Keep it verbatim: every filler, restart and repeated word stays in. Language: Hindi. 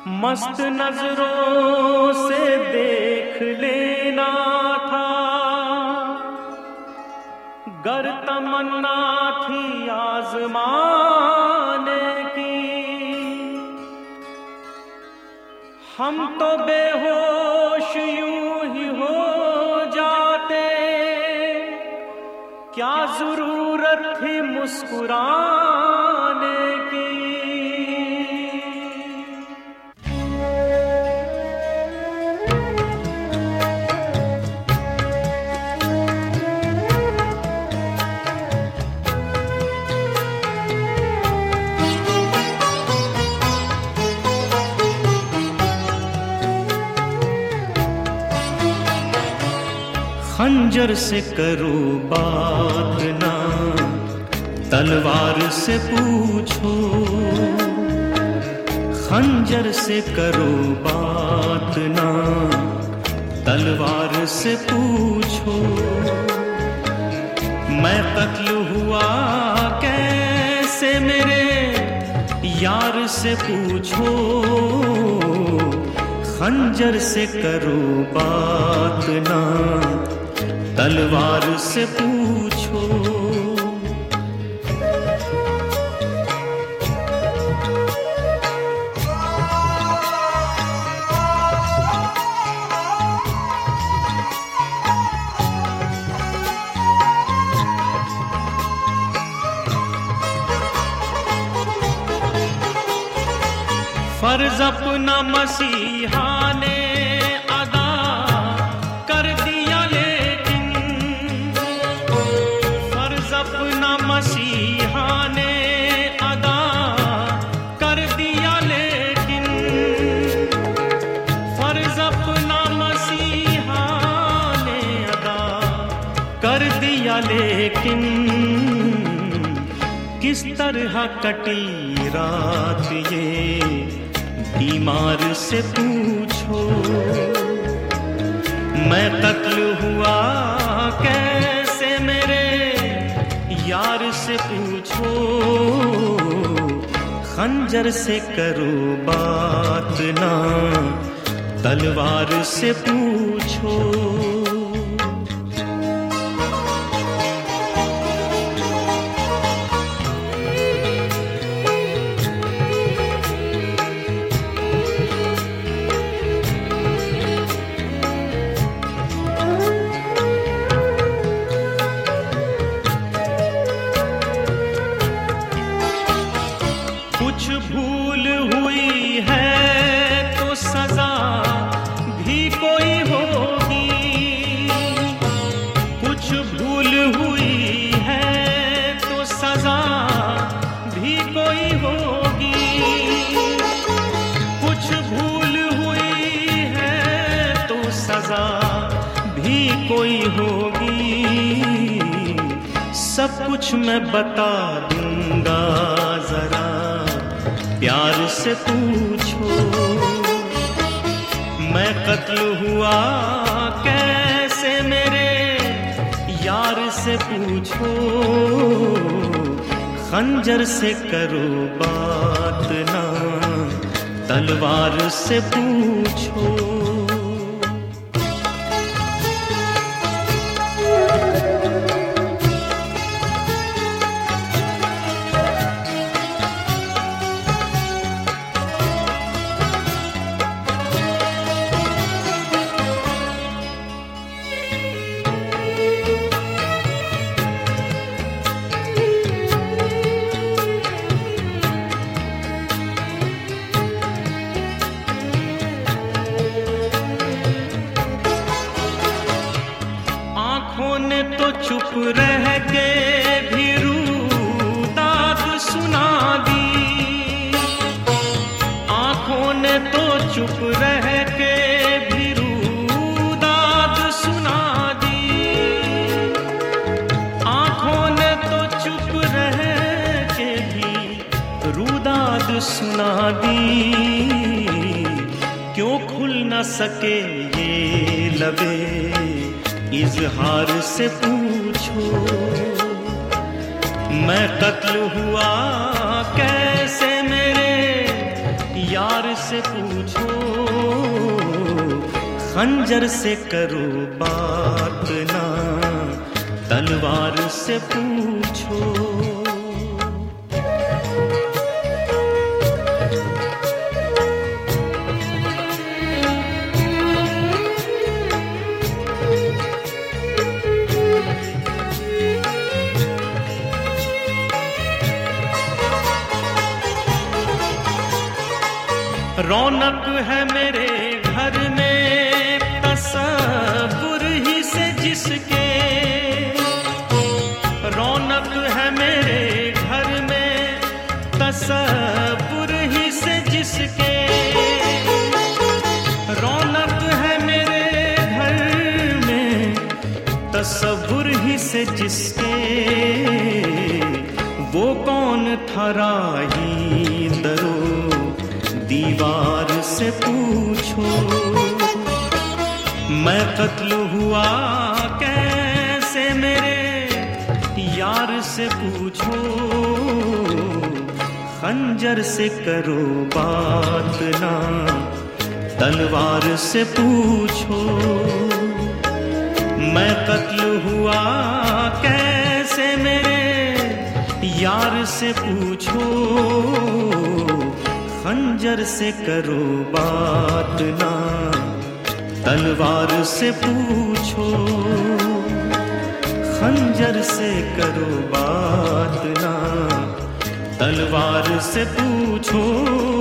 मस्त नजरों से देख लेना था, गर तमन्ना थी आजमाने की। हम तो बेहोश यूं ही हो जाते, क्या जरूरत थी मुस्कुराने की। खंजर से करो बात ना, तलवार से पूछो। खंजर से करो बात ना, तलवार से पूछो। मैं कत्ल हुआ कैसे मेरे यार से पूछो। खंजर से करो बात ना, तलवार से पूछो। फर्ज अपना मसीहा ने अदा कर दिया, लेकिन फर्ज अपना मसीहा ने अदा कर दिया, लेकिन फर्ज अपना मसीहा ने अदा कर दिया, लेकिन किस तरह कटी रात ये बीमार से पूछो। मैं कत्ल हुआ कैसे मेरे यार से पूछो। खंजर से करो बात ना, तलवार से पूछो। कुछ भूल हुई है तो सजा भी कोई होगी। कुछ भूल हुई है तो सजा भी कोई होगी। कुछ भूल हुई है तो सजा भी कोई होगी। सब कुछ मैं बता दूंगा, जरा प्यार से पूछो। मैं कत्ल हुआ कैसे मेरे यार से पूछो। खंजर से करो बात ना, तलवार से पूछो। ने तो चुप रह के भी रूदाद सुना दी। आंखों ने तो चुप रह के भी रूदाद सुना दी। आंखों ने तो चुप रह के भी रूदाद सुना दी। क्यों खुल न सके ये लबे इजहार से पूछो। मैं कत्ल हुआ कैसे मेरे यार से पूछो। खंजर से करो बात ना, तलवार से पूछो। रौनक है मेरे घर में तसव्वुर ही से जिसके, रौनक है मेरे घर में तसव्वुर ही से जिसके, रौनक है मेरे घर में तसव्वुर ही से जिसके, वो कौन था राही दरो दीवार से पूछो। मैं कत्ल हुआ कैसे मेरे यार से पूछो। खंजर से करो बात ना, तलवार से पूछो। मैं कत्ल हुआ कैसे मेरे यार से पूछो। खंजर से करो बात ना, तलवार से पूछो। खंजर से करो बात ना, तलवार से पूछो।